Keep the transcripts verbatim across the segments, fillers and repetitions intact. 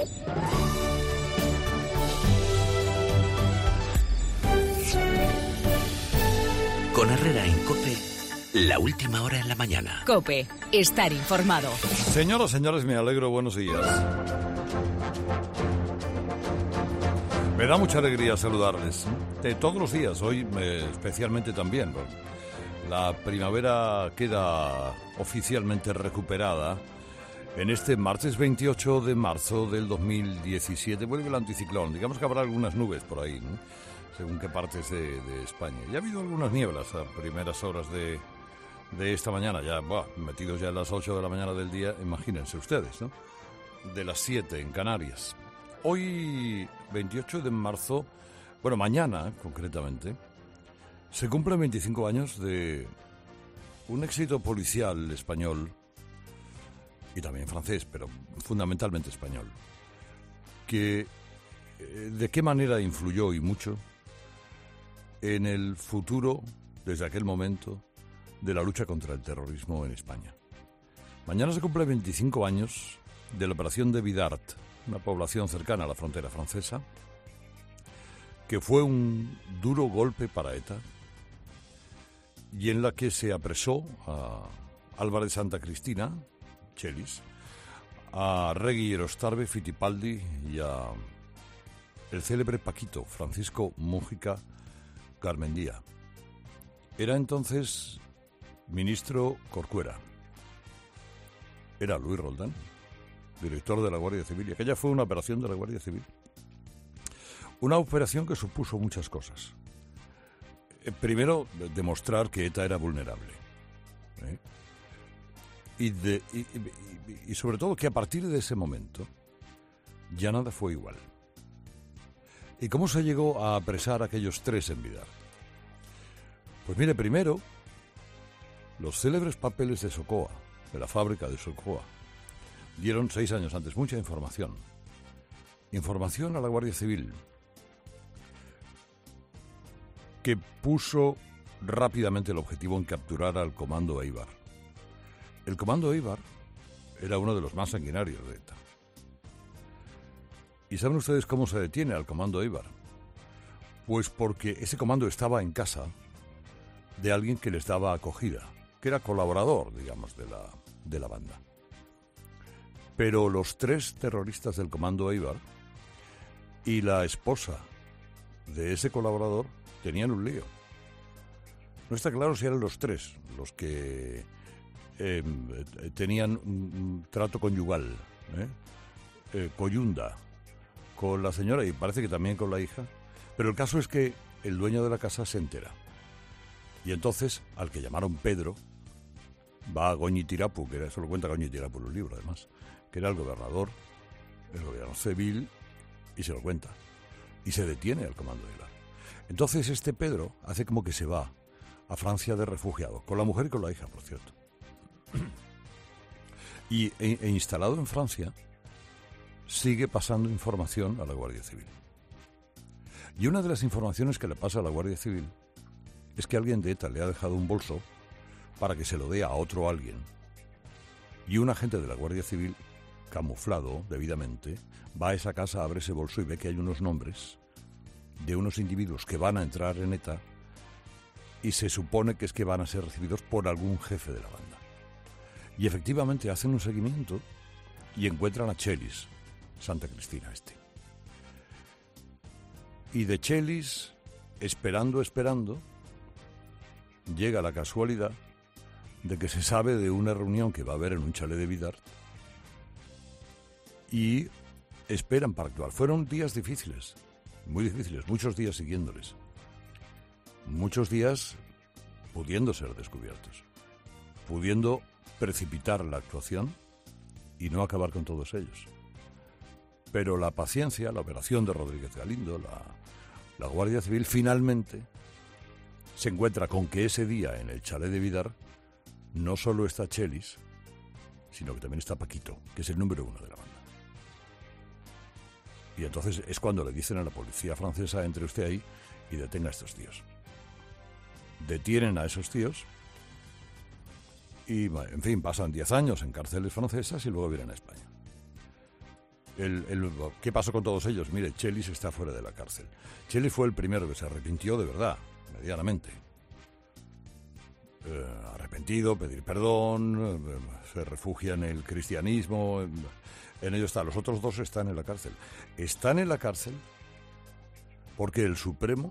Con Herrera en COPE, la última hora en la mañana. COPE, estar informado. Señoras, señores, me alegro, buenos días. Me da mucha alegría saludarles. De todos los días, hoy eh, especialmente también. Bueno, la primavera queda oficialmente recuperada en este martes veintiocho de marzo del dos mil diecisiete. Vuelve el anticiclón. Digamos que habrá algunas nubes por ahí, ¿no? Según qué partes de, de España. Ya ha habido algunas nieblas a primeras horas de, de esta mañana, ya buah, metidos ya a las ocho de la mañana del día, imagínense ustedes, ¿no? De las siete en Canarias. Hoy, veintiocho de marzo, bueno, mañana concretamente, se cumplen veinticinco años de un éxito policial español, y también francés, pero fundamentalmente español, que de qué manera influyó y mucho en el futuro, desde aquel momento, de la lucha contra el terrorismo en España. Mañana se cumple veinticinco años de la operación de Vidart, una población cercana a la frontera francesa, que fue un duro golpe para ETA y en la que se apresó a Álvarez Santa Cristina, Chelis, a Regui Erostarbe, Fittipaldi y a el célebre Paquito, Francisco Mújica Garmendia. Era entonces ministro Corcuera. Era Luis Roldán, director de la Guardia Civil, y aquella fue una operación de la Guardia Civil. Una operación que supuso muchas cosas. Eh, primero, demostrar que ETA era vulnerable. ¿eh? Y, de, y, y, y sobre todo que a partir de ese momento ya nada fue igual. ¿Y cómo se llegó a apresar a aquellos tres en Vidart? Pues mire, primero, los célebres papeles de Socoa, de la fábrica de Socoa, dieron seis años antes mucha información. Información a la Guardia Civil, que puso rápidamente el objetivo en capturar al Comando Eibar. El Comando Eibar era uno de los más sanguinarios de ETA. ¿Y saben ustedes cómo se detiene al Comando Eibar? Pues porque ese comando estaba en casa de alguien que les daba acogida, que era colaborador, digamos, de la, de la banda. Pero los tres terroristas del Comando Eibar y la esposa de ese colaborador tenían un lío. No está claro si eran los tres los que eh, tenían un trato conyugal, ¿eh? Eh, coyunda, con la señora y parece que también con la hija, pero el caso es que el dueño de la casa se entera. Y entonces, al que llamaron Pedro, va a Goñi Tirapu, que eso lo cuenta Goñi Tirapu en un libro además, que era el gobernador, el gobierno civil, y se lo cuenta. Y se detiene al Comando Eibar. Entonces este Pedro hace como que se va a Francia de refugiado, con la mujer y con la hija, por cierto. Y e, e instalado en Francia, sigue pasando información a la Guardia Civil. Y una de las informaciones que le pasa a la Guardia Civil es que alguien de ETA le ha dejado un bolso para que se lo dé a otro alguien. Y un agente de la Guardia Civil, camuflado debidamente, va a esa casa, abre ese bolso y ve que hay unos nombres de unos individuos que van a entrar en ETA y se supone que es que van a ser recibidos por algún jefe de la banda. Y efectivamente hacen un seguimiento y encuentran a Chelis, Santa Cristina este. Y de Chelis, esperando, esperando, llega la casualidad de que se sabe de una reunión que va a haber en un chalet de Vidart y esperan para actuar. Fueron días difíciles, muy difíciles, muchos días siguiéndoles, muchos días pudiendo ser descubiertos, pudiendo precipitar la actuación y no acabar con todos ellos. Pero la paciencia, la operación de Rodríguez Galindo, la, la Guardia Civil, finalmente se encuentra con que ese día en el chalet de Vidart no solo está Chelis, sino que también está Paquito, que es el número uno de la banda. Y entonces es cuando le dicen a la policía francesa: entre usted ahí y detenga a estos tíos. Detienen a esos tíos y, en fin, pasan diez años en cárceles francesas y luego vienen a España. El, el, ¿Qué pasó con todos ellos? Mire, Chelis está fuera de la cárcel. Chelis fue el primero que se arrepintió de verdad, medianamente. Eh, arrepentido, pedir perdón, eh, se refugia en el cristianismo, en, en ello está. Los otros dos están en la cárcel. Están en la cárcel porque el Supremo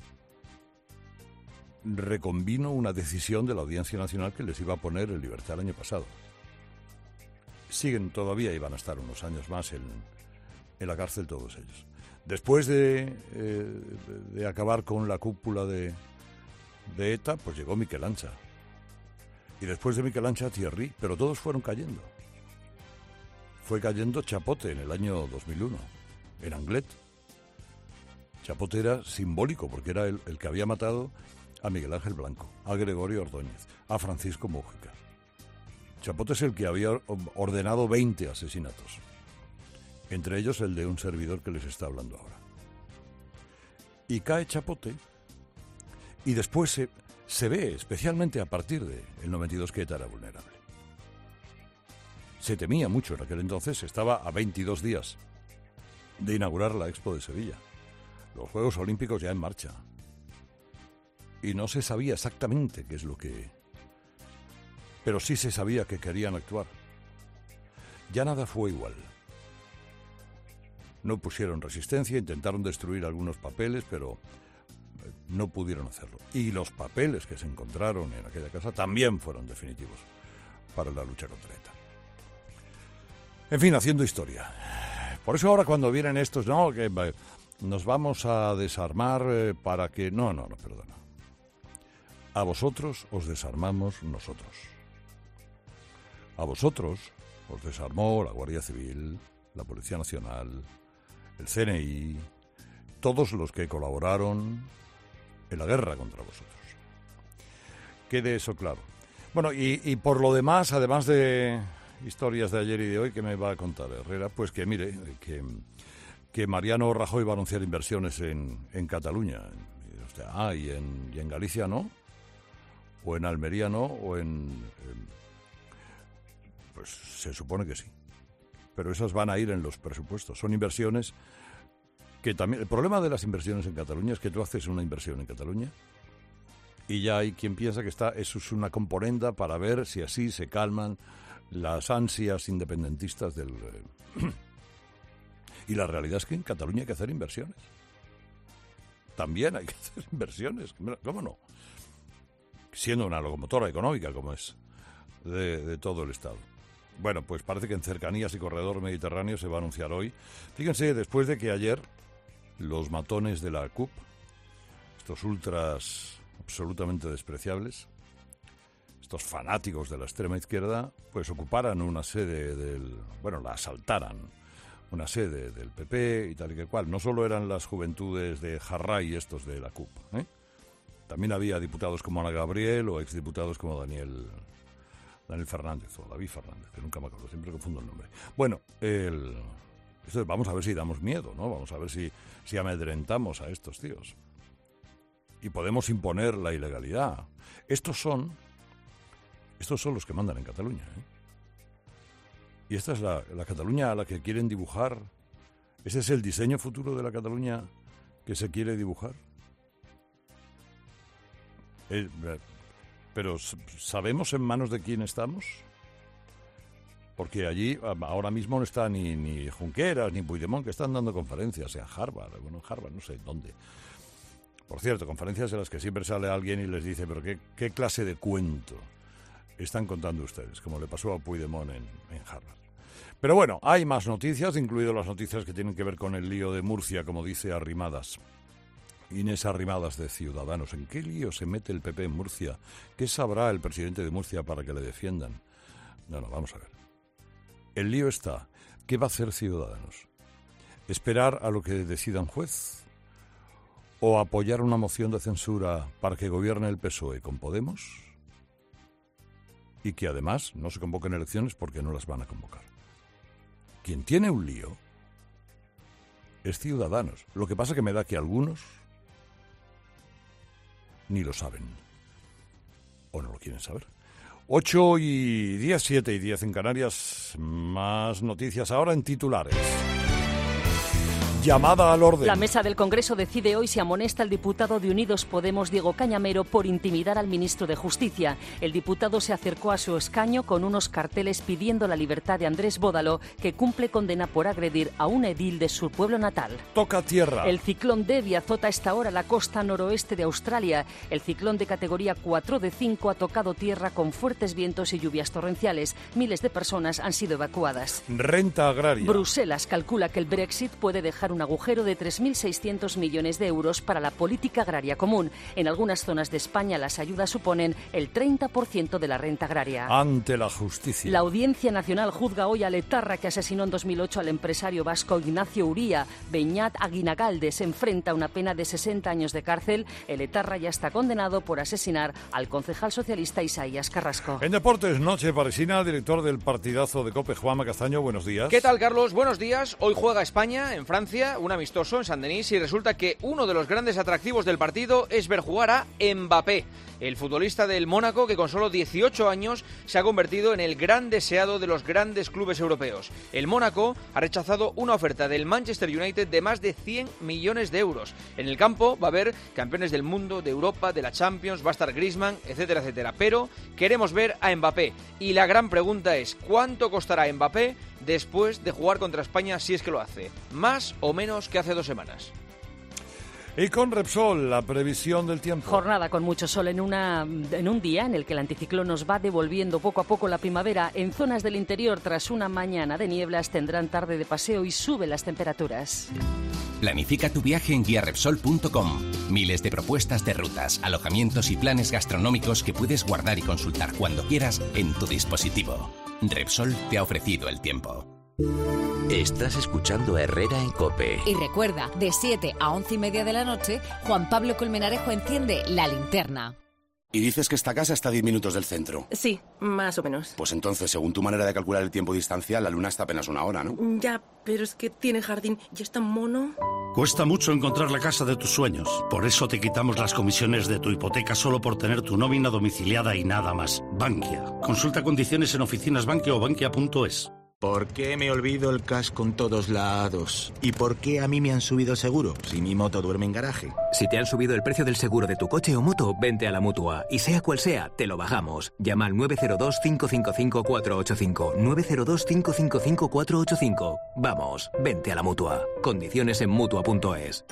reconvino una decisión de la Audiencia Nacional que les iba a poner en libertad el año pasado. Siguen todavía y van a estar unos años más en, en la cárcel todos ellos. Después de, eh, de acabar con la cúpula de, de ETA, pues llegó Miquel Ancha. Y después de Miquel Ancha, Thierry, pero todos fueron cayendo. Fue cayendo Chapote en el año dos mil uno, en Anglet. Chapote era simbólico porque era el, el que había matado a Miguel Ángel Blanco, a Gregorio Ordóñez, a Francisco Mújica. Chapote es el que había ordenado veinte asesinatos, entre ellos el de un servidor que les está hablando ahora. Y cae Chapote, y después se, se ve, especialmente a partir del noventa y dos, que ETA era vulnerable. Se temía mucho en aquel entonces, estaba a veintidós días de inaugurar la Expo de Sevilla, los Juegos Olímpicos ya en marcha, y no se sabía exactamente qué es lo que... Pero sí se sabía que querían actuar. Ya nada fue igual. No pusieron resistencia, intentaron destruir algunos papeles, pero no pudieron hacerlo. Y los papeles que se encontraron en aquella casa también fueron definitivos para la lucha contra ETA. En fin, haciendo historia. Por eso ahora cuando vienen estos, no, que nos vamos a desarmar eh, para que... No, no, no, perdona. A vosotros os desarmamos nosotros. A vosotros os desarmó la Guardia Civil, la Policía Nacional, el C N I, todos los que colaboraron en la guerra contra vosotros. Quede eso claro. Bueno, y, y por lo demás, además de historias de ayer y de hoy, que me va a contar Herrera, pues que mire, que, que Mariano Rajoy va a anunciar inversiones en, en Cataluña. O sea, ah, y en, y en Galicia no, o en Almería no, o en... en Pues se supone que sí, pero esas van a ir en los presupuestos. Son inversiones que también... El problema de las inversiones en Cataluña es que tú haces una inversión en Cataluña y ya hay quien piensa que está, eso es una componenda para ver si así se calman las ansias independentistas del... Y la realidad es que en Cataluña hay que hacer inversiones. También hay que hacer inversiones, ¿cómo no? Siendo una locomotora económica como es de, de todo el Estado. Bueno, pues parece que en cercanías y corredor mediterráneo se va a anunciar hoy. Fíjense, después de que ayer los matones de la C U P, estos ultras absolutamente despreciables, estos fanáticos de la extrema izquierda, pues ocuparan una sede del... Bueno, la asaltaran, una sede del P P y tal y que cual. No solo eran las juventudes de Jarray estos de la C U P, ¿eh? También había diputados como Ana Gabriel o exdiputados como Daniel... Daniel Fernández o David Fernández, que nunca me acuerdo, siempre confundo el nombre. Bueno, el, esto, vamos a ver si damos miedo, ¿no? Vamos a ver si, si amedrentamos a estos tíos. Y podemos imponer la ilegalidad. Estos son, estos son los que mandan en Cataluña, ¿eh? Y esta es la, la Cataluña a la que quieren dibujar. ¿Ese es el diseño futuro de la Cataluña que se quiere dibujar? El, Pero ¿sabemos en manos de quién estamos? Porque allí ahora mismo no está ni, ni Junqueras ni Puigdemont, que están dando conferencias en Harvard, bueno, en Harvard, no sé dónde. Por cierto, conferencias en las que siempre sale alguien y les dice, pero ¿qué, qué clase de cuento están contando ustedes? Como le pasó a Puigdemont en, en Harvard. Pero bueno, hay más noticias, incluido las noticias que tienen que ver con el lío de Murcia, como dice Arrimadas. Inés Arrimadas de Ciudadanos. ¿En qué lío se mete el P P en Murcia? ¿Qué sabrá el presidente de Murcia para que le defiendan? No, no, vamos a ver. El lío está. ¿Qué va a hacer Ciudadanos? ¿Esperar a lo que decida un juez? ¿O apoyar una moción de censura para que gobierne el P S O E con Podemos? Y que además no se convoquen elecciones porque no las van a convocar. Quien tiene un lío es Ciudadanos. Lo que pasa que me da que algunos ni lo saben. O no lo quieren saber. ocho y diez, siete y diez en Canarias. Más noticias ahora en titulares. Llamada al orden. La mesa del Congreso decide hoy si amonesta al diputado de Unidos Podemos, Diego Cañamero, por intimidar al ministro de Justicia. El diputado se acercó a su escaño con unos carteles pidiendo la libertad de Andrés Bódalo, que cumple condena por agredir a un edil de su pueblo natal. Toca tierra. El ciclón Debbie azota a esta hora la costa noroeste de Australia. El ciclón de categoría cuatro de cinco ha tocado tierra con fuertes vientos y lluvias torrenciales. Miles de personas han sido evacuadas. Renta agraria. Bruselas calcula que el Brexit puede dejar un agujero de tres mil seiscientos millones de euros para la política agraria común. En algunas zonas de España las ayudas suponen el treinta por ciento de la renta agraria. Ante la justicia. La Audiencia Nacional juzga hoy al etarra que asesinó en dos mil ocho al empresario vasco Ignacio Uría. Beñat Aguinagalde se enfrenta a una pena de sesenta años de cárcel. El etarra ya está condenado por asesinar al concejal socialista Isaías Carrasco. En deportes, noche parisina, director del partidazo de COPE, Juanma Castaño, buenos días. ¿Qué tal, Carlos? Buenos días. Hoy juega España en Francia, un amistoso en Saint-Denis, y resulta que uno de los grandes atractivos del partido es ver jugar a Mbappé, el futbolista del Mónaco que con solo dieciocho años se ha convertido en el gran deseado de los grandes clubes europeos. El Mónaco ha rechazado una oferta del Manchester United de más de cien millones de euros. En el campo va a haber campeones del mundo, de Europa, de la Champions, va a estar Griezmann, etcétera, etcétera. Pero queremos ver a Mbappé y la gran pregunta es ¿cuánto costará Mbappé después de jugar contra España si es que lo hace? ¿Más o menos que hace dos semanas? Y con Repsol, la previsión del tiempo. Jornada con mucho sol en, una, en un día en el que el anticiclón nos va devolviendo poco a poco la primavera. En zonas del interior, tras una mañana de nieblas, tendrán tarde de paseo y suben las temperaturas. Planifica tu viaje en guía repsol punto com. Miles de propuestas de rutas, alojamientos y planes gastronómicos que puedes guardar y consultar cuando quieras en tu dispositivo. Repsol te ha ofrecido el tiempo. Estás escuchando a Herrera en COPE. Y recuerda, de siete a once y media de la noche, Juan Pablo Colmenarejo enciende la linterna. Y dices que esta casa está a diez minutos del centro. Sí, más o menos. Pues entonces, según tu manera de calcular el tiempo distancial, la luna está apenas una hora, ¿no? Ya, pero es que tiene jardín y es tan mono. Cuesta mucho encontrar la casa de tus sueños. Por eso te quitamos las comisiones de tu hipoteca solo por tener tu nómina domiciliada y nada más. Bankia. Consulta condiciones en oficinas Bankia o bankia punto es. ¿Por qué me olvido el casco en todos lados? ¿Y por qué a mí me han subido el seguro si mi moto duerme en garaje? Si te han subido el precio del seguro de tu coche o moto, vente a la Mutua. Y sea cual sea, te lo bajamos. Llama al nueve cero dos, cinco cinco cinco, cuatro ocho cinco. nueve cero dos, cinco cinco cinco, cuatro ocho cinco. Vamos, vente a la Mutua. Condiciones en mutua punto es.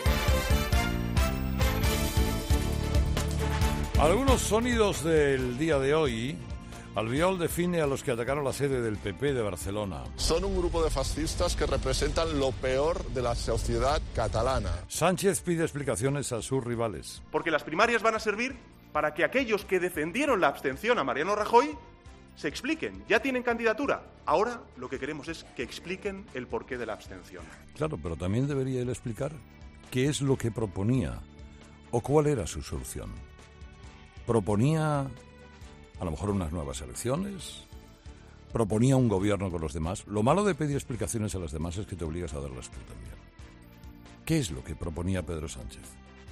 Algunos sonidos del día de hoy. Albiol define a los que atacaron la sede del P P de Barcelona. Son un grupo de fascistas que representan lo peor de la sociedad catalana. Sánchez pide explicaciones a sus rivales. Porque las primarias van a servir para que aquellos que defendieron la abstención a Mariano Rajoy se expliquen. Ya tienen candidatura. Ahora lo que queremos es que expliquen el porqué de la abstención. Claro, pero también debería él explicar qué es lo que proponía o cuál era su solución. Proponía a lo mejor unas nuevas elecciones, proponía un gobierno con los demás. Lo malo de pedir explicaciones a los demás es que te obligas a darlas tú también. ¿Qué es lo que proponía Pedro Sánchez?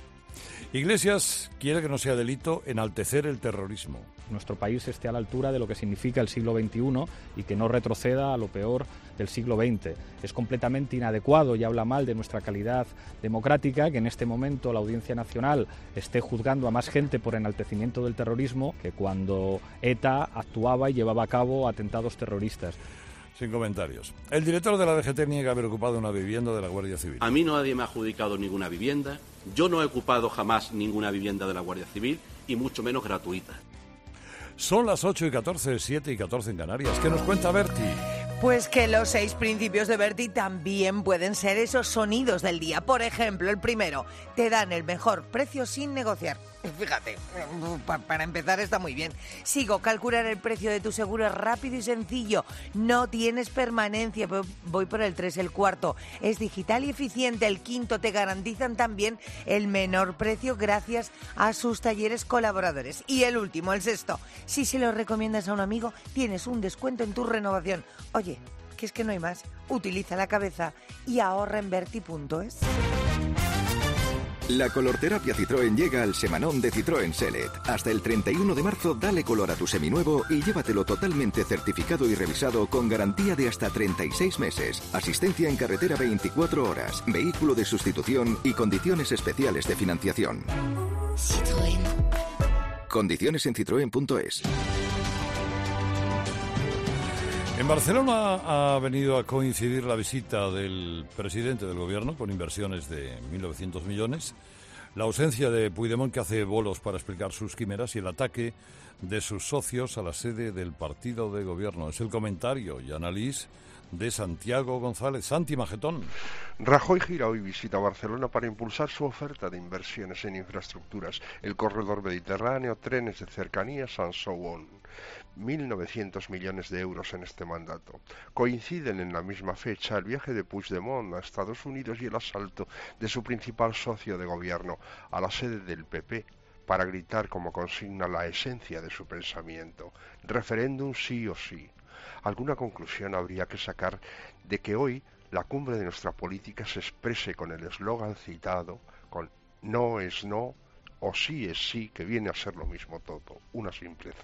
Iglesias quiere que no sea delito enaltecer el terrorismo. Nuestro país esté a la altura de lo que significa el siglo veintiuno y que no retroceda a lo peor del siglo veinte. Es completamente inadecuado y habla mal de nuestra calidad democrática que en este momento la Audiencia Nacional esté juzgando a más gente por enaltecimiento del terrorismo que cuando ETA actuaba y llevaba a cabo atentados terroristas. Sin comentarios. El director de la D G T niega haber ocupado una vivienda de la Guardia Civil. A mí nadie me ha adjudicado ninguna vivienda. Yo no he ocupado jamás ninguna vivienda de la Guardia Civil y mucho menos gratuita. Son las ocho y catorce, siete y catorce en Canarias. ¿Qué nos cuenta Berti? Pues que los seis principios de Berti también pueden ser esos sonidos del día. Por ejemplo, el primero, te dan el mejor precio sin negociar. Fíjate, para empezar está muy bien. Sigo, calcular el precio de tu seguro es rápido y sencillo. No tienes permanencia. Voy por el tres, el cuarto. Es digital y eficiente. El quinto, te garantizan también el menor precio gracias a sus talleres colaboradores. Y el último, el sexto, si se lo recomiendas a un amigo, tienes un descuento en tu renovación. Oye, que es que no hay más. Utiliza la cabeza y ahorra en Berti punto es. La colorterapia Citroën llega al semanón de Citroën Select. Hasta el treinta y uno de marzo dale color a tu seminuevo y llévatelo totalmente certificado y revisado con garantía de hasta treinta y seis meses. Asistencia en carretera veinticuatro horas, vehículo de sustitución y condiciones especiales de financiación. Citroën. Condiciones en citroen punto es. En Barcelona ha venido a coincidir la visita del presidente del gobierno con inversiones de mil novecientos millones, la ausencia de Puigdemont, que hace bolos para explicar sus quimeras, y el ataque de sus socios a la sede del partido de gobierno. Es el comentario y análisis de Santiago González. Santi Magetón. Rajoy gira hoy visita Barcelona para impulsar su oferta de inversiones en infraestructuras, el corredor mediterráneo, trenes de cercanías, and so on. mil novecientos millones de euros en este mandato. Coinciden en la misma fecha el viaje de Puigdemont a Estados Unidos y el asalto de su principal socio de gobierno a la sede del P P, para gritar como consigna la esencia de su pensamiento: referéndum sí o sí. Alguna conclusión habría que sacar de que hoy la cumbre de nuestra política se exprese con el eslogan citado, con no es no o sí es sí, que viene a ser lo mismo todo, una simpleza.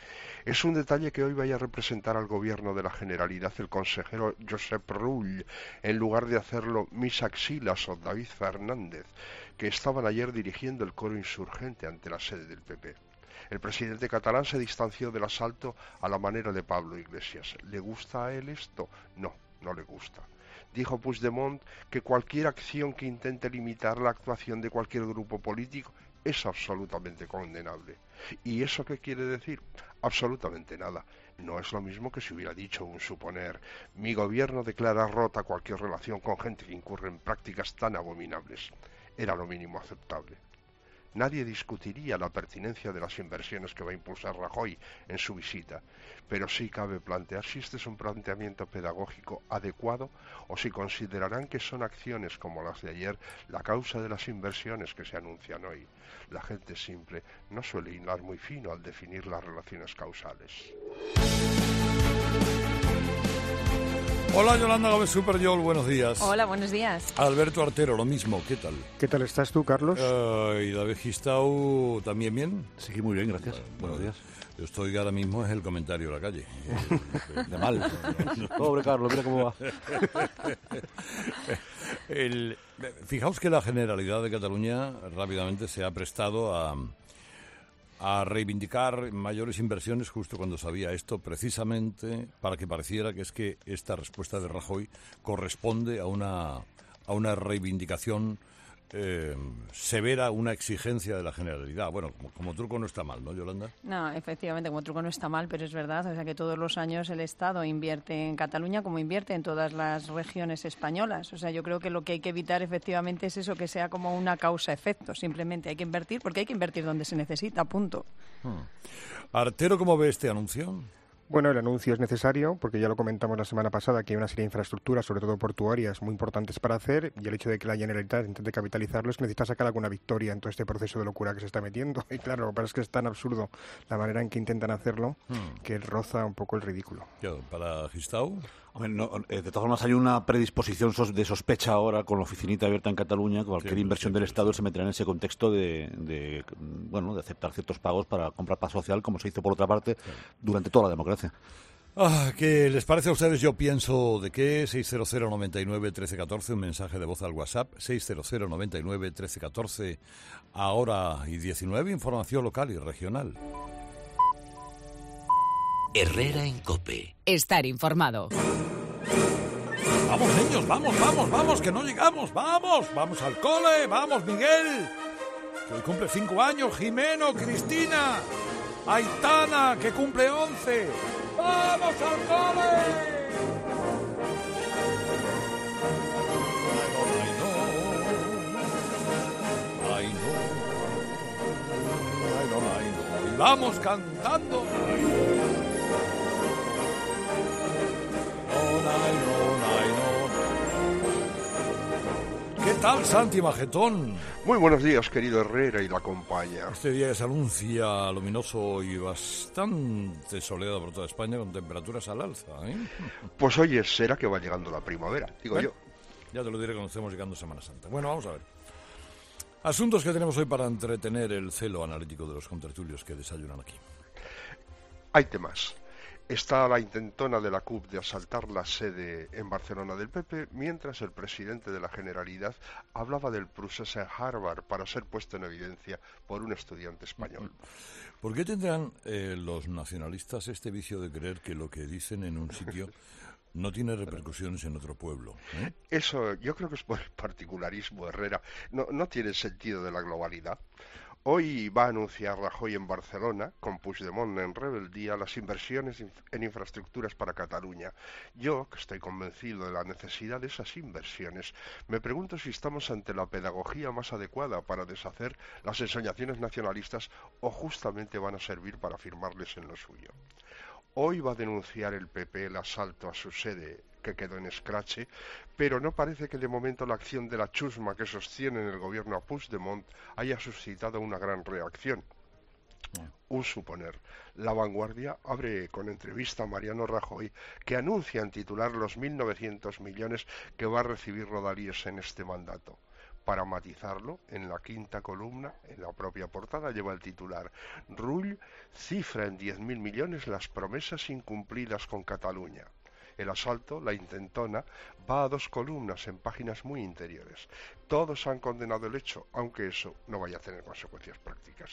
Es un detalle que hoy vaya a representar al gobierno de la Generalidad el consejero Josep Rull, en lugar de hacerlo Misak Silas o David Fernández, que estaban ayer dirigiendo el coro insurgente ante la sede del P P. El presidente catalán se distanció del asalto a la manera de Pablo Iglesias. ¿Le gusta a él esto? No, no le gusta. Dijo Puigdemont que cualquier acción que intente limitar la actuación de cualquier grupo político es absolutamente condenable. ¿Y eso qué quiere decir? Absolutamente nada. No es lo mismo que si hubiera dicho un suponer: mi gobierno declara rota cualquier relación con gente que incurre en prácticas tan abominables. Era lo mínimo aceptable. Nadie discutiría la pertinencia de las inversiones que va a impulsar Rajoy en su visita, pero sí cabe plantear si este es un planteamiento pedagógico adecuado o si considerarán que son acciones como las de ayer la causa de las inversiones que se anuncian hoy. La gente simple no suele hilar muy fino al definir las relaciones causales. Hola, Yolanda Gómez Superyol, buenos días. Hola, buenos días. Alberto Artero, lo mismo, ¿qué tal? ¿Qué tal estás tú, Carlos? Uh, y David Gistau, ¿también bien? Sí, muy bien, gracias. Uh, buenos días. Yo estoy ahora mismo, es el comentario de la calle. De mal. Pobre Carlos, mira cómo va. el, fijaos que la Generalidad de Cataluña rápidamente se ha prestado a... a reivindicar mayores inversiones justo cuando sabía esto, precisamente para que pareciera que es que esta respuesta de Rajoy corresponde a una, a una reivindicación eh, severa, una exigencia de la Generalidad. Bueno, como, como truco no está mal, ¿no, Yolanda? No, efectivamente, como truco no está mal, pero es verdad, o sea que todos los años el Estado invierte en Cataluña como invierte en todas las regiones españolas. O sea, yo creo que lo que hay que evitar efectivamente es eso, que sea como una causa-efecto. Simplemente hay que invertir porque hay que invertir donde se necesita, punto. Hmm. Artero, ¿cómo ve este anuncio? Bueno, el anuncio es necesario porque ya lo comentamos la semana pasada, que hay una serie de infraestructuras, sobre todo portuarias, muy importantes para hacer, y el hecho de que la Generalitat intente capitalizarlo es que necesita sacar alguna victoria en todo este proceso de locura que se está metiendo. Y claro, lo que pasa es que es tan absurdo la manera en que intentan hacerlo hmm. que roza un poco el ridículo. Yo, ¿para Gistau? Hombre, no, de todas formas hay una predisposición de sospecha ahora con la oficinita abierta en Cataluña, que cualquier sí, inversión sí, del Estado sí. se meterá en ese contexto de, de, bueno, de aceptar ciertos pagos para comprar paz social, como se hizo por otra parte sí. durante toda la democracia. Ah, ¿qué les parece a ustedes? Yo pienso de qué. seis cero cero, nueve nueve, uno tres uno cuatro, un mensaje de voz al WhatsApp. seis cero cero, nueve nueve, uno tres uno cuatro, ahora y diecinueve, información local y regional. Herrera en COPE. Estar informado. Vamos, niños, vamos, vamos, vamos, que no llegamos, vamos, vamos al cole, vamos, Miguel, que hoy cumple cinco años, Jimeno, Cristina, Aitana, que cumple once, vamos al cole. Ay, no, ay, no, ay, no, y vamos cantando. ¿Qué tal, Santi Magetón? Muy buenos días, querido Herrera y la compañía. Este día se anuncia luminoso y bastante soleado por toda España, con temperaturas al alza, ¿eh? Pues oye, será que va llegando la primavera, digo bueno, yo. Ya te lo diré cuando estemos llegando a Semana Santa. Bueno, vamos a ver. Asuntos que tenemos hoy para entretener el celo analítico de los contertulios que desayunan aquí. Hay temas. Está la intentona de la C U P de asaltar la sede en Barcelona del P P, mientras el presidente de la Generalitat hablaba del procés en Harvard para ser puesto en evidencia por un estudiante español. ¿Por qué tendrán eh, los nacionalistas este vicio de creer que lo que dicen en un sitio no tiene repercusiones en otro pueblo? ¿eh? Eso yo creo que es por el particularismo, Herrera. No, no tiene el sentido de la globalidad. Hoy va a anunciar Rajoy en Barcelona, con Puigdemont en rebeldía, las inversiones en infraestructuras para Cataluña. Yo, que estoy convencido de la necesidad de esas inversiones, me pregunto si estamos ante la pedagogía más adecuada para deshacer las ensoñaciones nacionalistas o justamente van a servir para firmarles en lo suyo. Hoy va a denunciar el P P el asalto a su sede, que quedó en escrache, pero no parece que de momento la acción de la chusma que sostiene en el gobierno a Puigdemont haya suscitado una gran reacción. Un suponer. La Vanguardia abre con entrevista a Mariano Rajoy, que anuncia en titular los mil novecientos millones que va a recibir Rodalies en este mandato. Para matizarlo, en la quinta columna, en la propia portada, lleva el titular: Rull cifra en diez mil millones las promesas incumplidas con Cataluña. El asalto, la intentona, va a dos columnas en páginas muy interiores. Todos han condenado el hecho, aunque eso no vaya a tener consecuencias prácticas.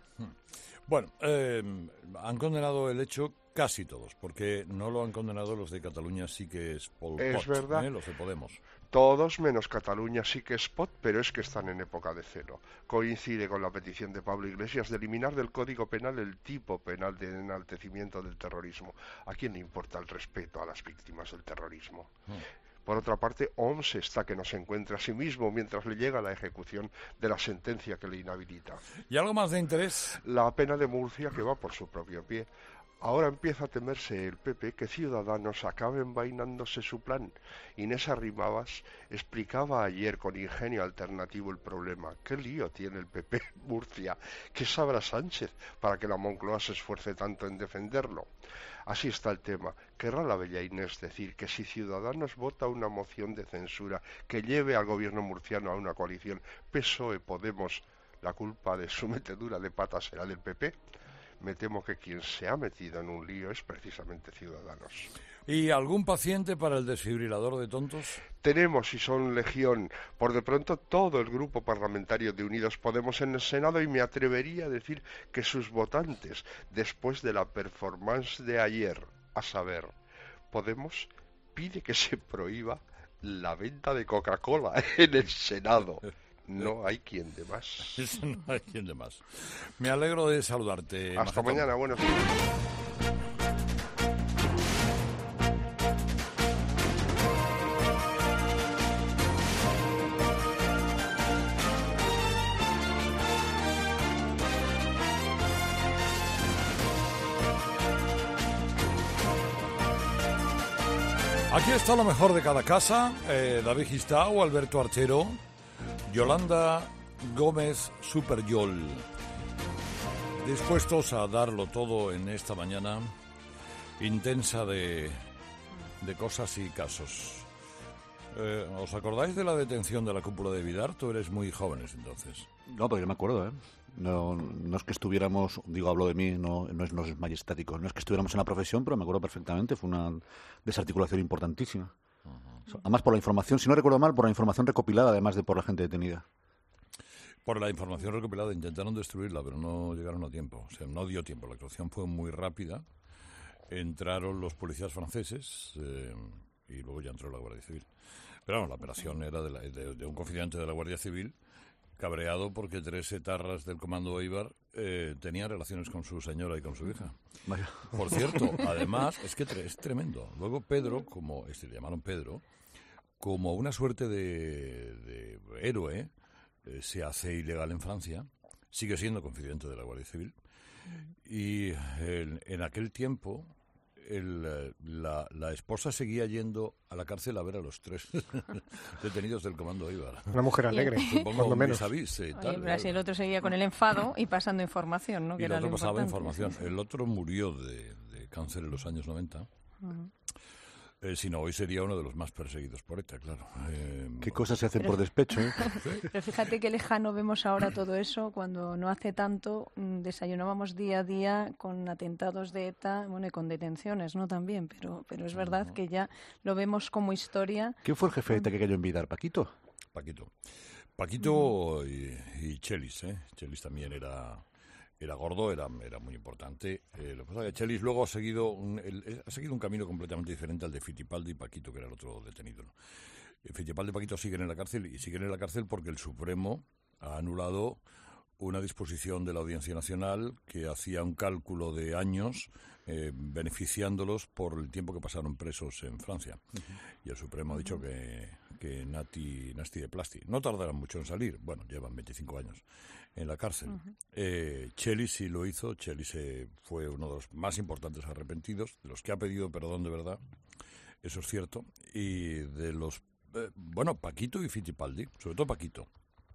Bueno, eh, han condenado el hecho casi todos, porque no lo han condenado los de Cataluña, sí que es Pol Pot, es verdad. ¿eh? Los de Podemos. Todos menos Cataluña sí que es Pot, pero es que están en época de celo. Coincide con la petición de Pablo Iglesias de eliminar del Código Penal el tipo penal de enaltecimiento del terrorismo. ¿A quién le importa el respeto a las víctimas del terrorismo? Mm. Por otra parte, O M S está que no se encuentra a sí mismo mientras le llega la ejecución de la sentencia que le inhabilita. ¿Y algo más de interés? La pena de Murcia, que va por su propio pie. Ahora empieza a temerse el P P que Ciudadanos acabe envainándose su plan. Inés Arrimadas explicaba ayer con ingenio alternativo el problema. ¿Qué lío tiene el P P Murcia? ¿Qué sabrá Sánchez para que la Moncloa se esfuerce tanto en defenderlo? Así está el tema. Querrá la bella Inés decir que si Ciudadanos vota una moción de censura que lleve al gobierno murciano a una coalición P S O E-Podemos, la culpa de su metedura de pata será del P P. Me temo que quien se ha metido en un lío es precisamente Ciudadanos. ¿Y algún paciente para el desfibrilador de tontos? Tenemos, y son legión, por de pronto todo el grupo parlamentario de Unidos Podemos en el Senado, y me atrevería a decir que sus votantes, después de la performance de ayer, a saber, Podemos pide que se prohíba la venta de Coca-Cola en el Senado. No hay quien de más. No hay quien de más. Me alegro de saludarte. Hasta Majatón. Mañana, buenos días. Aquí está lo mejor de cada casa. Eh, David Gistau, Alberto Archero, Yolanda Gómez Superyol, dispuestos a darlo todo en esta mañana intensa de, de cosas y casos. Eh, ¿Os acordáis de la detención de la cúpula de Vidar? Tú eres muy jóvenes entonces. No, pero yo me acuerdo, ¿eh? No, no es que estuviéramos, digo, hablo de mí, no, no, es, no es majestático, no es que estuviéramos en la profesión, pero me acuerdo perfectamente, fue una desarticulación importantísima. Uh-huh. Además, por la información, si no recuerdo mal, por la información recopilada, además de por la gente detenida. Por la información recopilada, intentaron destruirla, pero no llegaron a tiempo. O sea, no dio tiempo. La actuación fue muy rápida. Entraron los policías franceses eh, y luego ya entró la Guardia Civil. Pero bueno, la operación era de, la, de, de un confidente de la Guardia Civil, cabreado porque tres etarras del Comando Eibar eh, tenían relaciones con su señora y con su hija. Vaya. Por cierto, además, es que es tremendo. Luego Pedro, como este le llamaron Pedro, como una suerte de, de héroe, eh, se hace ilegal en Francia, sigue siendo confidente de la Guardia Civil, y en, en aquel tiempo el, la, la esposa seguía yendo a la cárcel a ver a los tres detenidos del Comando Eibar. Una mujer alegre, cuando menos. Vis, eh, Oye, pero así el otro seguía con el enfado y pasando información, ¿no? Y que el era otro lo pasaba importante. información. El otro murió de, de cáncer en los años noventa. Uh-huh. Eh, si no, hoy sería uno de los más perseguidos por ETA, claro. Eh, ¿Qué cosas se hacen pero, por despecho? ¿eh? Pero fíjate qué lejano vemos ahora todo eso, cuando no hace tanto desayunábamos día a día con atentados de ETA, bueno, y con detenciones, ¿no? También, pero pero es verdad no. que ya lo vemos como historia. ¿Quién fue el jefe de ETA que cayó en Vidar? ¿Paquito? Paquito. Paquito uh-huh. y, y Chelis, ¿eh? Chelis también era... Era gordo, era, era muy importante. Eh, lo que pasa es que Chelis luego ha seguido, un, el, ha seguido un camino completamente diferente al de Fittipaldi y Paquito, que era el otro detenido, ¿no? Fittipaldi y Paquito siguen en la cárcel, y siguen en la cárcel porque el Supremo ha anulado una disposición de la Audiencia Nacional que hacía un cálculo de años eh, beneficiándolos por el tiempo que pasaron presos en Francia. Uh-huh. Y el Supremo uh-huh. ha dicho que, que Nati, Nasti de Plasti no tardarán mucho en salir. Bueno, llevan veinticinco años en la cárcel. Uh-huh. Eh, Chelis sí lo hizo. Chelis eh, fue uno de los más importantes arrepentidos, de los que ha pedido perdón de verdad, eso es cierto, y de los, eh, bueno, Paquito y Fittipaldi, sobre todo Paquito,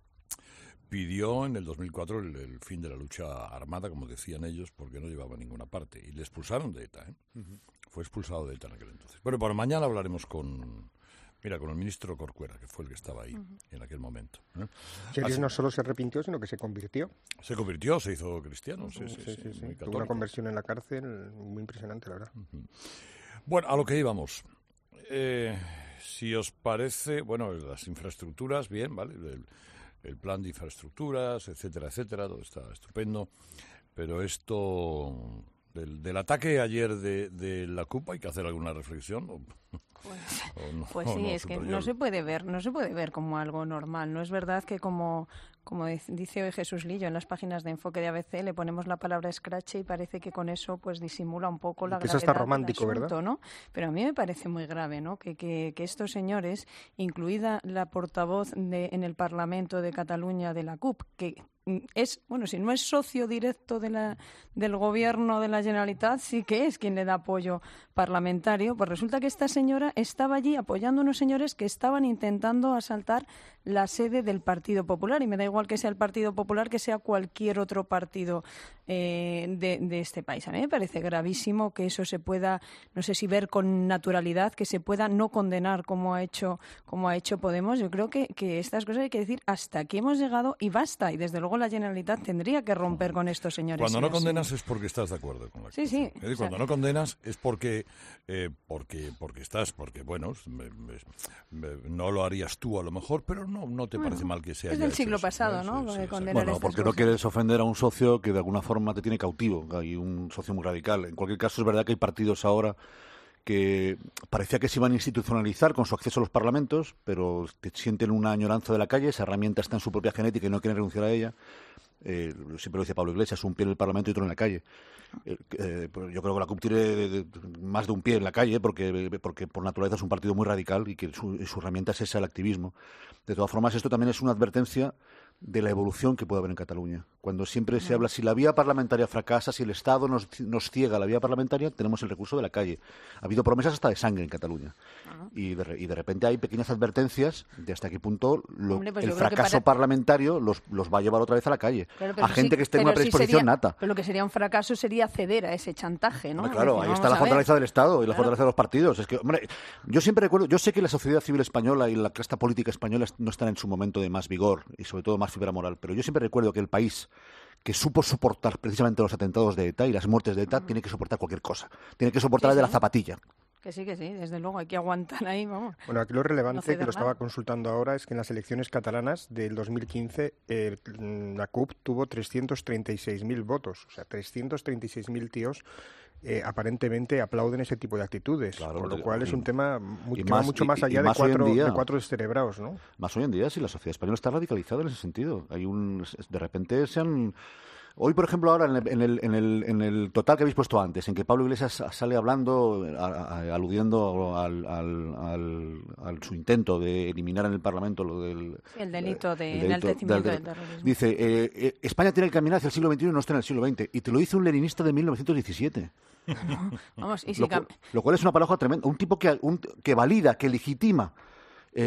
pidió en el dos mil cuatro el, el fin de la lucha armada, como decían ellos, porque no llevaba a ninguna parte, y le expulsaron de ETA, ¿eh? Uh-huh. Fue expulsado de ETA en aquel entonces. Bueno, por mañana hablaremos con... Mira, con el ministro Corcuera, que fue el que estaba ahí uh-huh. en aquel momento. ¿eh? Chelis no solo se arrepintió, sino que se convirtió. Se convirtió, se hizo cristiano. Sí, sí, sí. sí, sí, sí. Tuvo una conversión en la cárcel muy impresionante, la verdad. Uh-huh. Bueno, a lo que íbamos. Eh, si os parece, bueno, las infraestructuras, bien, ¿vale? El, el plan de infraestructuras, etcétera, etcétera, todo está estupendo. Pero esto... Del, del ataque ayer de, de la CUP, ¿hay que hacer alguna reflexión? Pues, no, pues sí, no, es que no se puede ver, no se puede ver como algo normal. No es verdad que como, como dice hoy Jesús Lillo en las páginas de Enfoque de A B C, le ponemos la palabra escrache y parece que con eso pues disimula un poco la que gravedad eso está romántico, del asunto, ¿verdad? ¿no? Pero a mí me parece muy grave, ¿no? Que, que, que estos señores, incluida la portavoz de, en el Parlamento de Cataluña de la CUP, que es, bueno, si no es socio directo de la, del gobierno de la Generalitat, sí que es quien le da apoyo parlamentario, pues resulta que esta señora estaba allí apoyando a unos señores que estaban intentando asaltar la sede del Partido Popular, y me da igual que sea el Partido Popular que sea cualquier otro partido eh, de, de este país. A mí me parece gravísimo que eso se pueda, no sé si ver con naturalidad, que se pueda no condenar como ha hecho, como ha hecho Podemos. Yo creo que, que estas cosas hay que decir hasta aquí hemos llegado y basta, y desde luego la Generalitat tendría que romper con estos señores. Cuando no condenas es porque estás de acuerdo con la Sí, sí. Es decir, cuando o sea, no condenas es porque eh, porque porque estás, porque bueno, me, me, me, no lo harías tú a lo mejor, pero no no te bueno, parece mal que sea. Es del siglo pasado, ¿no? Sí, sí, bueno, porque no quieres ofender a un socio que de alguna forma te tiene cautivo, hay un socio muy radical. En cualquier caso, es verdad que hay partidos ahora que parecía que se iban a institucionalizar con su acceso a los parlamentos, pero sienten una añoranza de la calle, esa herramienta está en su propia genética y no quieren renunciar a ella. Eh, siempre lo dice Pablo Iglesias, un pie en el Parlamento y otro en la calle. Eh, eh, yo creo que la CUP tiene de, de, más de un pie en la calle porque, porque por naturaleza es un partido muy radical y que su, su herramienta es esa, el activismo. De todas formas, esto también es una advertencia de la evolución que puede haber en Cataluña. Cuando siempre se habla, si la vía parlamentaria fracasa, si el Estado nos, nos ciega la vía parlamentaria, tenemos el recurso de la calle. Ha habido promesas hasta de sangre en Cataluña. Uh-huh. Y, de, y de repente hay pequeñas advertencias de hasta qué punto lo, Hombre, pues el fracaso para... parlamentario los, los va a llevar otra vez a la calle. Claro, a gente sí, que esté en una predisposición sí sería, nata. Pero lo que sería un fracaso sería ceder a ese chantaje, ¿no? Hombre, claro, decir, ahí está la fortaleza del Estado y claro. la fortaleza de los partidos. Es que, hombre, yo siempre recuerdo, yo sé que la sociedad civil española y la casta política española no están en su momento de más vigor y sobre todo más fibra moral, pero yo siempre recuerdo que el país que supo soportar precisamente los atentados de ETA y las muertes de ETA, mm. tiene que soportar cualquier cosa. Tiene que soportar sí, de sí. la zapatilla. Que sí, que sí, desde luego hay que aguantar ahí, vamos. Bueno, aquí lo relevante, no que lo estaba consultando ahora, es que en las elecciones catalanas del dos mil quince eh, la CUP tuvo trescientos treinta y seis mil votos, o sea, trescientos treinta y seis mil tíos eh, aparentemente aplauden ese tipo de actitudes, claro, por lo cual y, es un tema muy, que más, va mucho más y, allá y más de, cuatro, día, de cuatro descerebrados, ¿no? Más hoy en día, sí, la sociedad española está radicalizada en ese sentido. Hay un, de repente se han... Hoy, por ejemplo, ahora en el, en, el, en, el, en el total que habéis puesto antes, en que Pablo Iglesias sale hablando, a, a, aludiendo al, al, al, al su intento de eliminar en el Parlamento lo del... Sí, el delito de el delito enaltecimiento del, del terrorismo. Dice, eh, eh, España tiene que caminar hacia el siglo veintiuno y no está en el siglo veinte. Y te lo dice un leninista de mil novecientos diecisiete. Vamos, y si lo, cual, lo cual es una paradoja tremenda. Un tipo que, un, que valida, que legitima... Eh,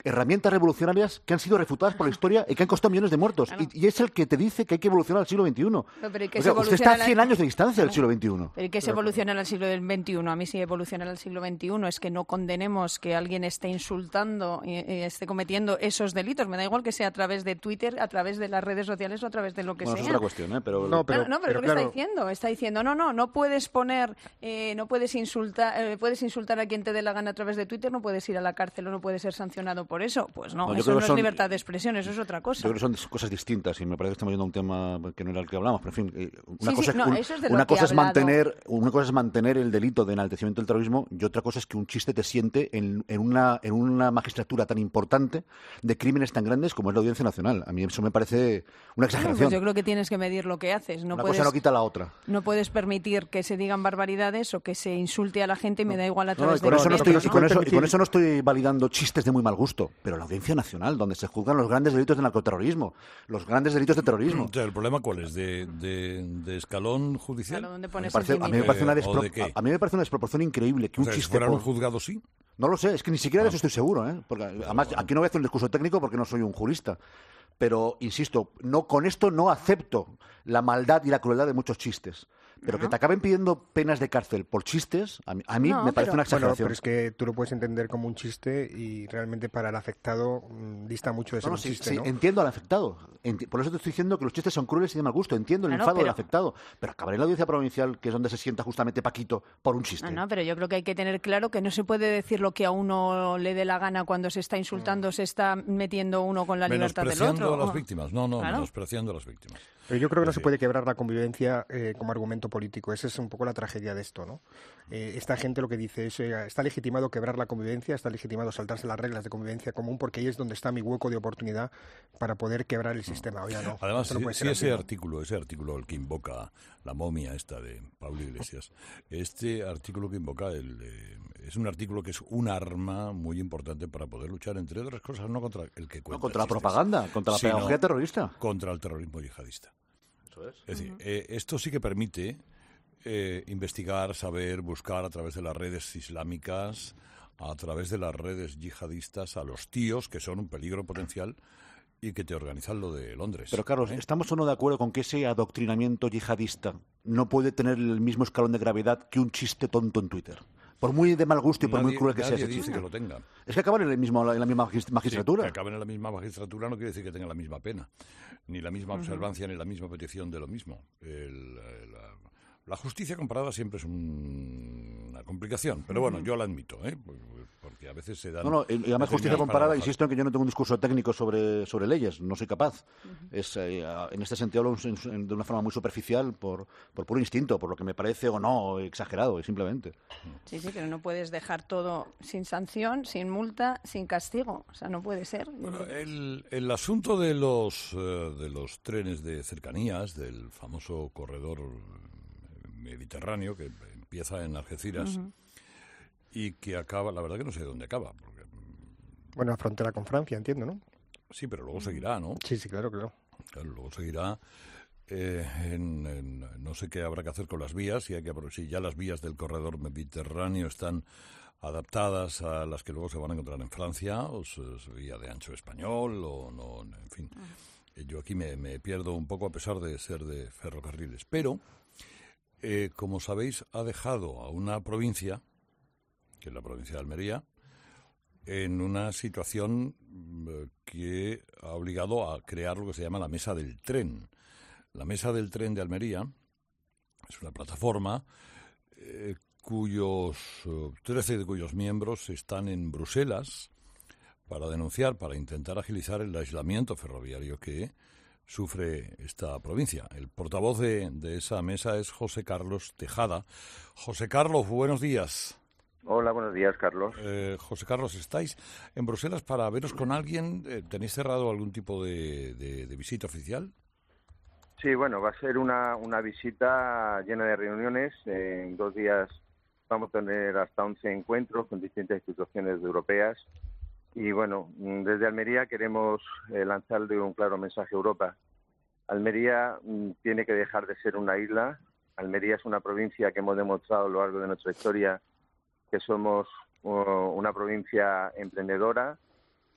herramientas revolucionarias que han sido refutadas por la historia y que han costado millones de muertos. Claro. Y, y es el que te dice que hay que evolucionar al siglo veintiuno. No, pero ¿y qué O se sea, usted está a evoluciona cien la- años de distancia del siglo veintiuno. Pero ¿y qué se evoluciona al siglo veintiuno? A mí sí evoluciona al siglo veintiuno es que no condenemos que alguien esté insultando y, y esté cometiendo esos delitos. Me da igual que sea a través de Twitter, a través de las redes sociales o a través de lo que Bueno, sea. eso es otra cuestión, ¿eh? Pero... No, pero, Claro, no, pero, pero lo que claro, está diciendo, está diciendo, no, no, no puedes poner, eh, no puedes insultar, eh, puedes insultar a quien te dé la gana a través de Twitter, no puedes ir a la cárcel o no puedes ser sancionado por eso. Pues no, No, yo eso creo no que es son- libertad de expresión, eso es otra Yo cosa. creo que son cosas distintas y me parece que estamos yendo a un tema que no era el que hablamos, pero en fin, eh, una Sí, cosa, sí, no, un- eso es de lo una que he cosa es hablado. mantener, una cosa es mantener el delito de enaltecimiento del terrorismo y otra cosa es que un chiste te siente en, en una en una magistratura tan importante de crímenes tan grandes como es la Audiencia Nacional. A mí eso me parece una Bueno, exageración. pues yo creo que tienes que medir lo que haces. No una puedes, cosa no quita la otra. no puedes permitir que se digan barbaridades o que se insulte a la gente y me da igual a No, no, través y, con de eso no los estoy, medios, y, ¿no? con eso, y con eso no estoy validando chistes de muy mal gusto, pero la Audiencia Nacional, donde se juzgan los grandes delitos de narcoterrorismo, los grandes delitos de terrorismo. O sea, ¿el problema cuál es? ¿De, de, de escalón judicial? Claro, ¿dónde Me pones parece- el a mí me parece una Eh, ¿o despro- de qué? a mí me parece una desproporción increíble que O un sea, si chiste fuera un por- juzgado, sí. No lo sé, es que ni siquiera de eso estoy seguro, ¿eh? Porque además aquí no voy a hacer un discurso técnico porque no soy un jurista. Pero, insisto, no con esto no acepto la maldad y la crueldad de muchos chistes. Pero que te acaben pidiendo penas de cárcel por chistes, a mí, a mí No, me parece pero- una Bueno, exageración. pero es que tú lo puedes entender como un chiste y realmente para el afectado mm, dista mucho de ser No, no, un sí, chiste, sí, ¿no? entiendo al afectado. Enti- por eso te estoy diciendo que los chistes son crueles y de mal gusto. Entiendo el Claro, enfado del pero- afectado. Pero acabar en la audiencia provincial, que es donde se sienta justamente Paquito, por un chiste. No, no, pero yo creo que hay que tener claro que no se puede decir lo que a uno le dé la gana cuando se está insultando, se está metiendo uno con la libertad del Menospreciando otro. a las Oh. víctimas. No, no, Claro. menospreciando a las víctimas. Pero yo creo que no Es se decir, puede quebrar la convivencia eh, como argumento político. Esa es un poco la tragedia de esto, ¿no? Eh, esta gente lo que dice es, eh, está legitimado quebrar la convivencia, está legitimado saltarse las reglas de convivencia común, porque ahí es donde está mi hueco de oportunidad para poder quebrar el sistema. Oye, no, Además, esto no si, puede si ser así, ese ¿no? artículo, ese artículo el que invoca la momia esta de Pablo Iglesias, este artículo que invoca el, eh, es un artículo que es un arma muy importante para poder luchar, entre otras cosas, no contra el que cuenta contra la chistes, propaganda, contra la sino pedagogía terrorista. Contra el terrorismo yihadista. Eso es. Es decir, eh, esto sí que permite eh, investigar, saber, buscar a través de las redes islámicas, a través de las redes yihadistas, a los tíos que son un peligro potencial y que te organizan lo de Londres. Pero Carlos, ¿eh? ¿estamos o no de acuerdo con que ese adoctrinamiento yihadista no puede tener el mismo escalón de gravedad que un chiste tonto en Twitter? Por muy de mal gusto y por muy Nadie- cruel que sea nadie ese dice chiste. que lo tenga. Es que acaban en, el mismo, en la misma magis- magistratura. Sí, que acaben en la misma magistratura no quiere decir que tengan la misma pena, ni la misma Ujú. observancia, ni la misma petición de lo mismo. El, eh, la, la justicia comparada siempre es un- una complicación, pero bueno, Ujú. yo la admito, ¿eh? Porque a veces se dan... No, no, y y además justicia determinadas comparada, paradojas. insisto en que yo no tengo un discurso técnico sobre, sobre leyes, no soy capaz. Es eh, a- en este sentido hablo en- en- de una forma muy superficial, por, por puro instinto, por lo que me parece o no exagerado, simplemente. Sí, sí, pero no puedes dejar todo sin sanción, sin multa, sin castigo. O sea, no puede ser. Bueno, el, el asunto de los, eh, de los trenes de cercanías, del famoso corredor mediterráneo que empieza en Algeciras Ujú. y que acaba, la verdad que no sé dónde acaba, porque Bueno, la frontera con Francia, entiendo, ¿no? sí, pero luego seguirá, ¿no? Sí, sí, claro, claro. Claro, luego seguirá eh, en, en- no sé qué habrá que hacer con las vías, si hay que apro- si ya las vías del corredor mediterráneo están adaptadas a las que luego se van a encontrar en Francia, o es, es vía de ancho español, o no, en fin. Eh, Yo aquí me, me pierdo un poco a pesar de ser de ferrocarriles, pero eh, como sabéis ha dejado a una provincia, que es la provincia de Almería, en una situación mm, que ha obligado a crear lo que se llama la Mesa del Tren. La Mesa del Tren de Almería es una plataforma eh, cuyos eh, trece de cuyos miembros están en Bruselas para denunciar, para intentar agilizar el aislamiento ferroviario que sufre esta provincia. El portavoz de, de esa mesa es José Carlos Tejada. José Carlos, buenos días. Hola, buenos días, Carlos. Eh, José Carlos, ¿estáis en Bruselas para veros con alguien? Eh, ¿Tenéis cerrado algún tipo de, de- de visita oficial? Sí, bueno, va a ser una, una visita llena de reuniones. Eh, en dos días vamos a tener hasta once encuentros con distintas instituciones europeas. Y bueno, mm, desde Almería queremos eh, lanzarle un claro mensaje a Europa. Almería mm, tiene que dejar de ser una isla. Almería es una provincia que hemos demostrado a lo largo de nuestra historia que somos uh, una provincia emprendedora,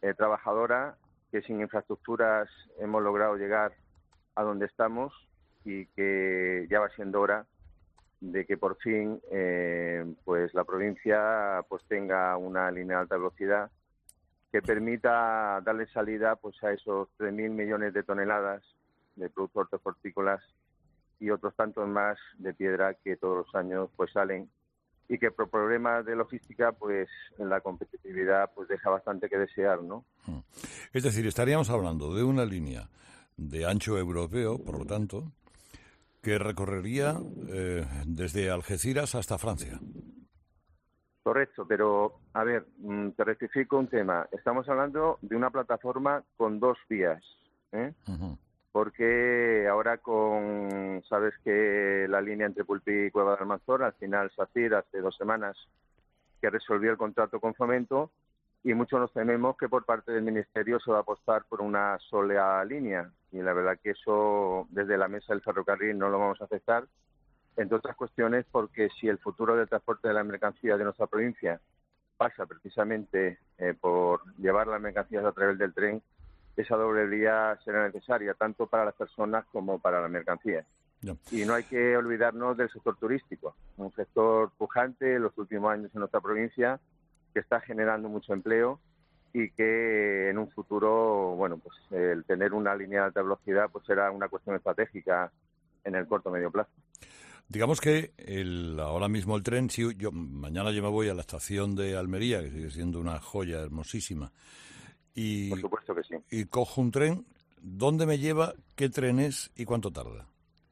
eh, trabajadora, que sin infraestructuras hemos logrado llegar a donde estamos y que ya va siendo hora de que por fin eh, pues la provincia pues tenga una línea de alta velocidad que permita darle salida pues a esos tres mil millones de toneladas de productos hortofrutícolas y otros tantos más de piedra que todos los años pues salen y que por problemas de logística pues en la competitividad pues deja bastante que desear, ¿no? Es decir, estaríamos hablando de una línea de ancho europeo, por lo tanto, que recorrería eh, desde Algeciras hasta Francia. Correcto, pero a ver, te rectifico un tema. Estamos hablando de una plataforma con dos vías, ¿eh? Uh-huh. Porque ahora con, sabes que la línea entre Pulpí y Cueva del Almanzor, al final SACIR hace dos semanas que resolvió el contrato con Fomento y muchos nos tememos que por parte del Ministerio se va a apostar por una sola línea y la verdad que eso desde la mesa del ferrocarril no lo vamos a aceptar, entre otras cuestiones porque si el futuro del transporte de la mercancía de nuestra provincia pasa precisamente eh, por llevar las mercancías a través del tren, esa doble vía será necesaria tanto para las personas como para las mercancías. Yeah. Y no hay que olvidarnos del sector turístico, un sector pujante en los últimos años en nuestra provincia que está generando mucho empleo y que en un futuro, bueno, pues el tener una línea de alta velocidad pues será una cuestión estratégica en el corto o medio plazo. Digamos que el, ahora mismo el tren, si yo mañana yo me voy a la estación de Almería, que sigue siendo una joya hermosísima, y, por supuesto que sí. Y cojo un tren, ¿dónde me lleva? ¿Qué tren es y cuánto tarda?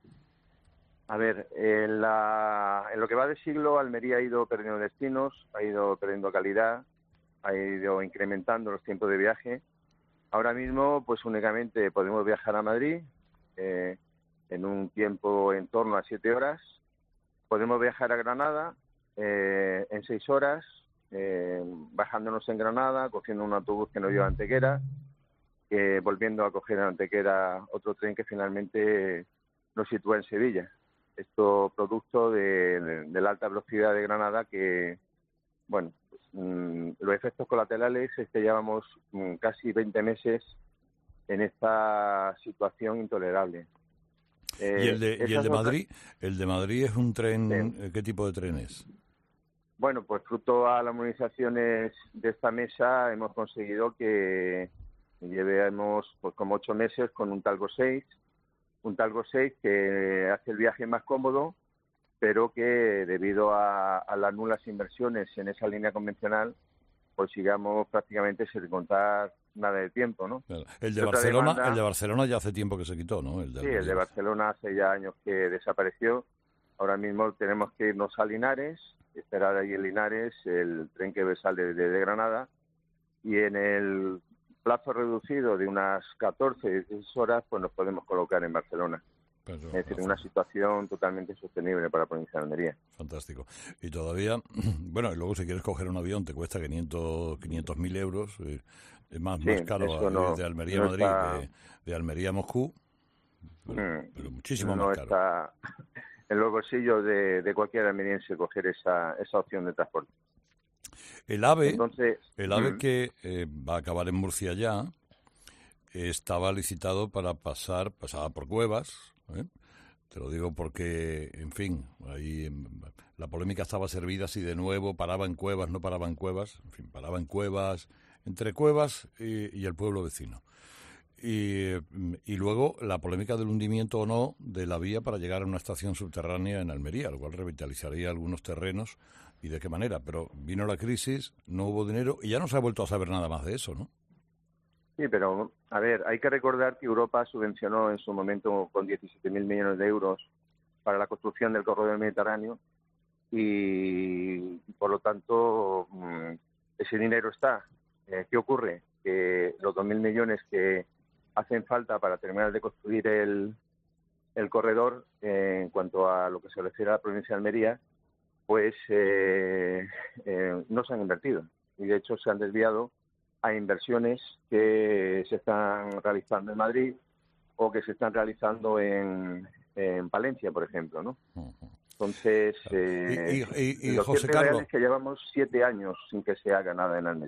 A ver, en, la, en lo que va de siglo, Almería ha ido perdiendo destinos, ha ido perdiendo calidad, ha ido incrementando los tiempos de viaje. Ahora mismo, pues únicamente podemos viajar a Madrid eh, en un tiempo en torno a siete horas. Podemos viajar a Granada eh, en seis horas, eh, bajándonos en Granada, cogiendo un autobús que nos lleva a Antequera, eh, volviendo a coger en Antequera otro tren que finalmente nos sitúa en Sevilla. Esto producto de, de, de la alta velocidad de Granada que, bueno, pues, mmm, los efectos colaterales es que llevamos mmm, casi veinte meses en esta situación intolerable. Eh, ¿Y el de, y el de Madrid? ¿El de Madrid es un tren? Sí. ¿Qué tipo de tren es? Bueno, pues fruto a las movilizaciones de esta mesa hemos conseguido que llevemos pues como ocho meses con un Talgo seis, un Talgo seis que hace el viaje más cómodo, pero que debido a, a las nulas inversiones en esa línea convencional, pues sigamos prácticamente sin contar nada de tiempo, ¿no? Claro. El de Barcelona, demanda, el de Barcelona ya hace tiempo que se quitó, ¿no? El de sí, el de Barcelona hace ya años que desapareció. Ahora mismo tenemos que irnos a Linares, esperar ahí en Linares el tren que sale de, de Granada y en el plazo reducido de unas catorce, dieciséis horas, pues nos podemos colocar en Barcelona. Pero, es decir, una situación totalmente sostenible para la provincia de Almería. Fantástico. Y todavía, bueno, y luego si quieres coger un avión te cuesta quinientos mil euros, eh, es más, sí, más caro no, de Almería a no Madrid, está... de, de Almería a Moscú, pero, mm, pero muchísimo no más caro. Está en los bolsillos de, de cualquier almeriense coger esa, esa opción de transporte. El AVE, Entonces, el AVE mm, que eh, va a acabar en Murcia ya, estaba licitado para pasar, pasaba por Cuevas, ¿eh? Te lo digo porque, en fin, ahí la polémica estaba servida si de nuevo paraba en Cuevas, no paraba en Cuevas, en fin, paraba en Cuevas, entre Cuevas y, y el pueblo vecino. Y, y luego la polémica del hundimiento o no de la vía para llegar a una estación subterránea en Almería, lo cual revitalizaría algunos terrenos y de qué manera. Pero vino la crisis, no hubo dinero y ya no se ha vuelto a saber nada más de eso, ¿no? Sí, pero, a ver, hay que recordar que Europa subvencionó en su momento con diecisiete mil millones de euros para la construcción del corredor mediterráneo y, por lo tanto, ese dinero está. Eh, ¿Qué ocurre? Que los dos mil millones que hacen falta para terminar de construir el, el corredor, eh, en cuanto a lo que se refiere a la provincia de Almería, pues eh, eh, no se han invertido. Y, de hecho, se han desviado a inversiones que se están realizando en Madrid o que se están realizando en, en Palencia, por ejemplo, ¿no? Entonces, eh, y, y, y, lo José cierto Carlos, es que llevamos siete años sin que se haga nada en Almería.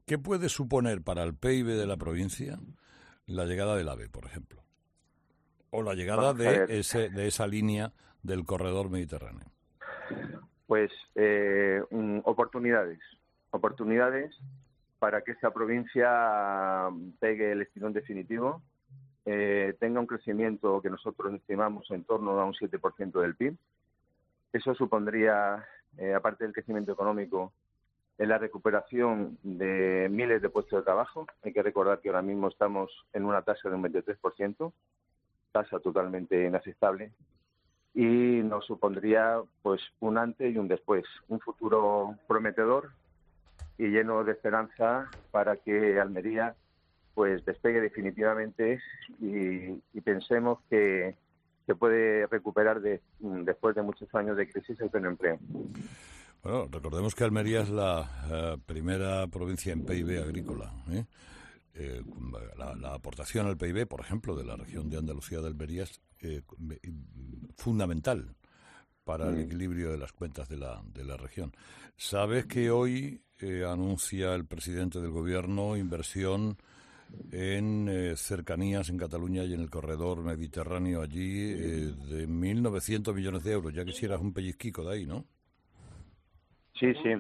¿Qué puede suponer para el P I B de la provincia la llegada del AVE, por ejemplo? O la llegada de, ese, de esa línea del corredor mediterráneo. Pues eh, um, oportunidades. Oportunidades para que esta provincia pegue el estirón definitivo, eh, tenga un crecimiento que nosotros estimamos en torno a un siete por ciento del P I B. Eso supondría, eh, aparte del crecimiento económico, en la recuperación de miles de puestos de trabajo. Hay que recordar que ahora mismo estamos en una tasa de un veintitrés por ciento, tasa totalmente inaceptable, y nos supondría pues un antes y un después, un futuro prometedor y lleno de esperanza para que Almería pues despegue definitivamente y, y pensemos que se puede recuperar de, después de muchos años de crisis el pleno empleo. Bueno, recordemos que Almería es la uh, primera provincia en P I B agrícola, ¿eh? Eh, la, la aportación al P I B, por ejemplo, de la región de Andalucía de Almería es eh, fundamental para el equilibrio de las cuentas de la, de la región. ¿Sabes que hoy eh, anuncia el presidente del gobierno inversión en eh, cercanías en Cataluña y en el corredor mediterráneo allí eh, de mil novecientos millones de euros? Ya quisieras un pellizquico de ahí, ¿no? Sí, sí.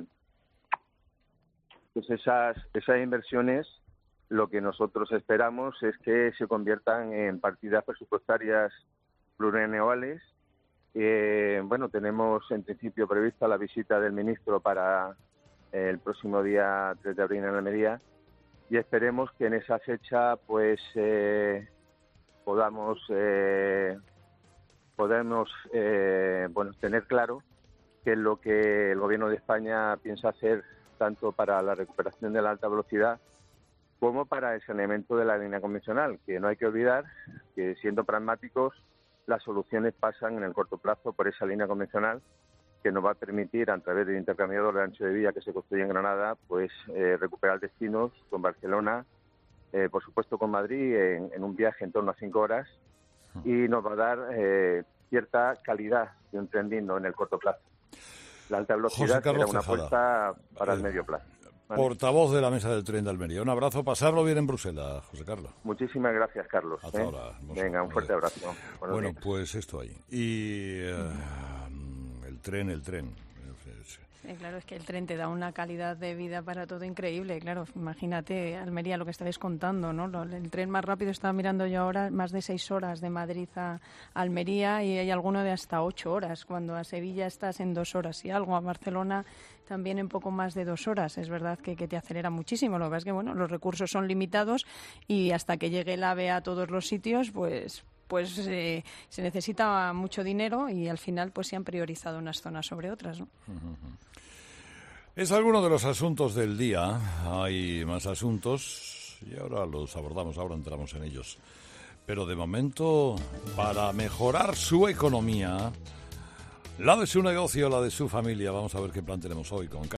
Pues esas, esas inversiones, lo que nosotros esperamos es que se conviertan en partidas presupuestarias plurianuales. Eh, bueno, tenemos en principio prevista la visita del ministro para eh, el próximo día tres de abril en Almería y esperemos que en esa fecha pues eh, podamos eh, podemos eh, bueno tener claro qué es lo que el Gobierno de España piensa hacer tanto para la recuperación de la alta velocidad como para el saneamiento de la línea convencional, que no hay que olvidar que, siendo pragmáticos, las soluciones pasan en el corto plazo por esa línea convencional que nos va a permitir, a través del intercambiador de ancho de vía que se construye en Granada, pues eh, recuperar destinos con Barcelona, eh, por supuesto con Madrid, en, en un viaje en torno a cinco horas, y nos va a dar eh, cierta calidad de un tren digno en el corto plazo. La alta velocidad será una apuesta para el medio plazo. ¿Vale? Portavoz de la Mesa del Tren de Almería. Un abrazo, pasarlo bien en Bruselas, José Carlos. Muchísimas gracias, Carlos. Hasta ¿eh? ahora. Venga, un fuerte abrazo. Buenos bueno, días. pues esto ahí. Y uh, el tren, el tren. Eh, claro, es que el tren te da una calidad de vida para todo increíble. Claro, imagínate, Almería, lo que estabais contando, ¿no? El tren más rápido, estaba mirando yo ahora, más de seis horas de Madrid a Almería, y hay alguno de hasta ocho horas, cuando a Sevilla estás en dos horas y algo, a Barcelona también en poco más de dos horas. Es verdad que, que te acelera muchísimo. Lo que pasa es que, bueno, los recursos son limitados y hasta que llegue el AVE a todos los sitios, pues... pues eh, se necesita mucho dinero y al final pues se han priorizado unas zonas sobre otras, ¿no? Es alguno de los asuntos del día. Hay más asuntos y ahora los abordamos, ahora entramos en ellos. Pero de momento, para mejorar su economía, la de su negocio, la de su familia, vamos a ver qué plan tenemos hoy con